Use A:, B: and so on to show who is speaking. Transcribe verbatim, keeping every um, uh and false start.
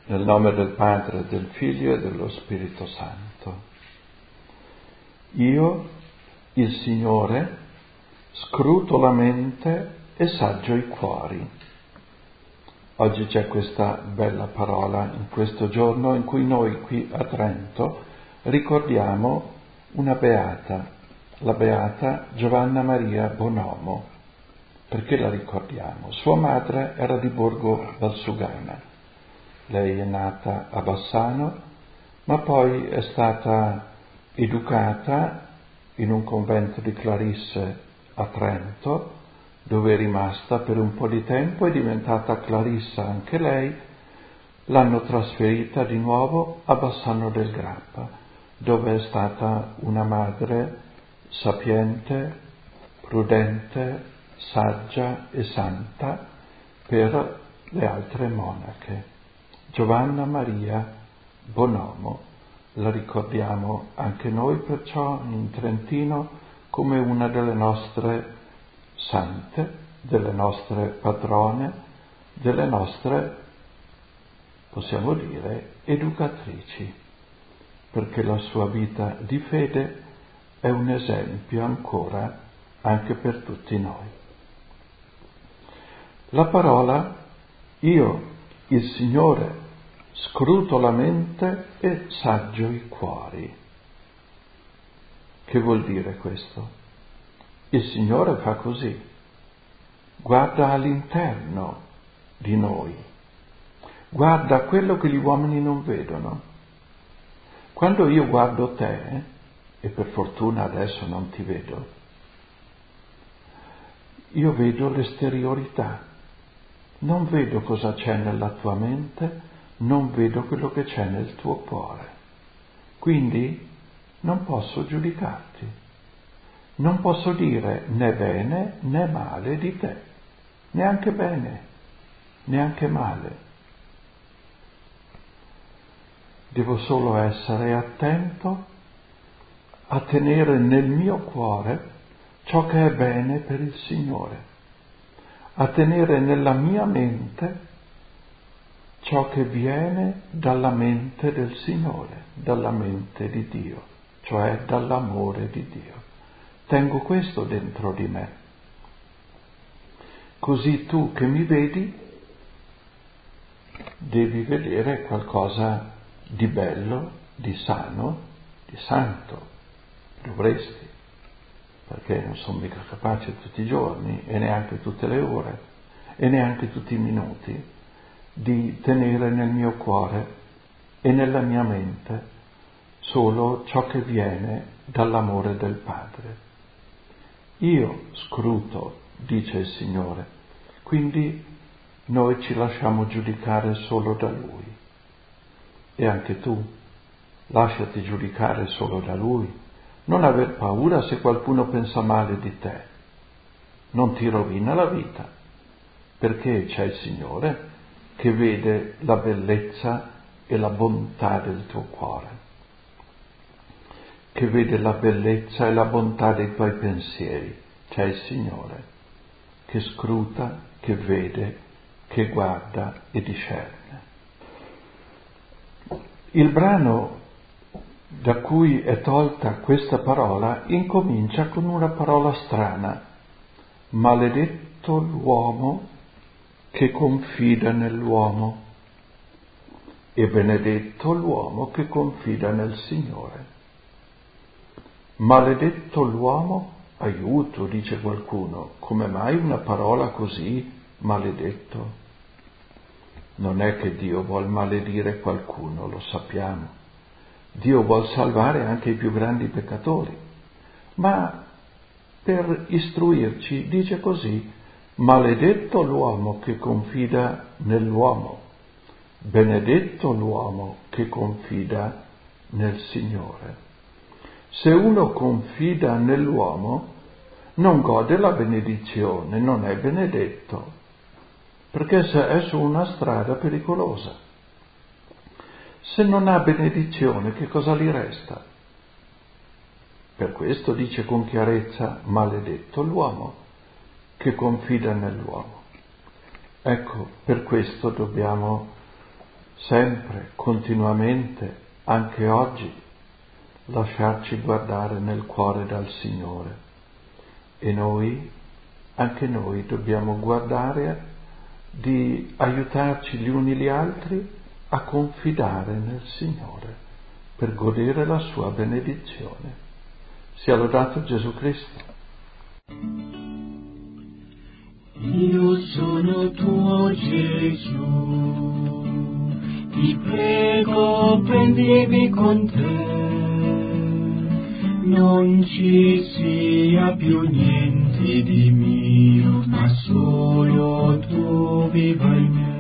A: Nel nome del Padre, del Figlio e dello Spirito Santo. Io, il Signore, scruto la mente e saggio i cuori. Oggi c'è questa bella parola in questo giorno in cui noi qui a Trento ricordiamo una beata, la beata Giovanna Maria Bonomo. Perché la ricordiamo? Sua madre era di Borgo Valsugana. Lei è nata a Bassano, ma poi è stata educata in un convento di Clarisse a Trento, dove è rimasta per un po' di tempo, è diventata clarissa anche lei. L'hanno trasferita di nuovo a Bassano del Grappa, dove è stata una madre sapiente, prudente, saggia e santa per le altre monache. Giovanna Maria Bonomo, la ricordiamo anche noi perciò in Trentino come una delle nostre sante, delle nostre patrone, delle nostre, possiamo dire, educatrici, perché la sua vita di fede è un esempio ancora anche per tutti noi. La parola io, il Signore, scruto la mente e saggio i cuori. Che vuol dire questo? Il Signore fa così, guarda all'interno di noi, guarda quello che gli uomini non vedono. Quando io guardo te, e per fortuna adesso non ti vedo, io vedo l'esteriorità, non vedo cosa c'è nella tua mente, non vedo quello che c'è nel tuo cuore. Quindi non posso giudicarti, non posso dire né bene né male di te, neanche bene, neanche male. Devo solo essere attento a tenere nel mio cuore ciò che è bene per il Signore, a tenere nella mia mente ciò che viene dalla mente del Signore, dalla mente di Dio, cioè dall'amore di Dio. Tengo questo dentro di me. Così tu che mi vedi, devi vedere qualcosa di bello, di sano, di santo. Dovresti, perché non sono mica capace tutti i giorni, e neanche tutte le ore, e neanche tutti i minuti, di tenere nel mio cuore e nella mia mente solo ciò che viene dall'amore del Padre. Io scruto, dice il Signore, quindi noi ci lasciamo giudicare solo da Lui. E anche tu, lasciati giudicare solo da Lui. Non aver paura se qualcuno pensa male di te. Non ti rovina la vita, perché c'è il Signore che vede la bellezza e la bontà del tuo cuore, che vede la bellezza e la bontà dei tuoi pensieri. C'è il Signore che scruta, che vede, che guarda e discerne. Il brano da cui è tolta questa parola incomincia con una parola strana: maledetto l'uomo che confida nell'uomo e benedetto l'uomo che confida nel Signore. Maledetto l'uomo, aiuto, dice qualcuno, come mai una parola così, maledetto? Non è che Dio vuol maledire qualcuno, lo sappiamo. Dio vuol salvare anche i più grandi peccatori, ma per istruirci dice così: maledetto l'uomo che confida nell'uomo, benedetto l'uomo che confida nel Signore. Se uno confida nell'uomo, non gode la benedizione, non è benedetto, perché è su una strada pericolosa. Se non ha benedizione, che cosa gli resta? Per questo dice con chiarezza: maledetto l'uomo che confida nell'uomo. Ecco, per questo dobbiamo sempre, continuamente, anche oggi, lasciarci guardare nel cuore dal Signore. E noi, anche noi, dobbiamo guardare di aiutarci gli uni gli altri a confidare nel Signore per godere la sua benedizione. Sia lodato Gesù Cristo.
B: Io sono tuo Gesù, ti prego prendimi con te, non ci sia più niente di mio, ma solo tu viva in me.